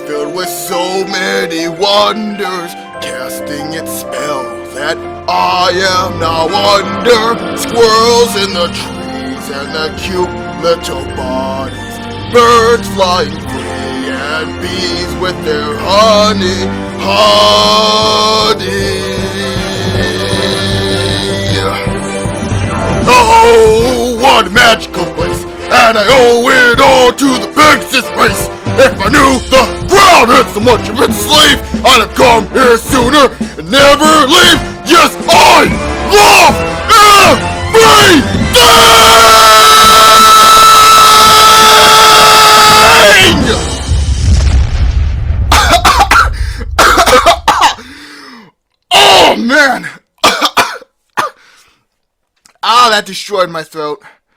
filled with so many wonders, casting its spell that I am now under. Squirrels in the trees and the cute little bodies, birds flying free and bees with their honey. Oh, what a magical place, and I owe it all to the Pegasus race. If I knew the ground had so much of its slave, I'd have come here sooner and never leave. Yes, I love everything! Oh, man! Ah, that destroyed my throat.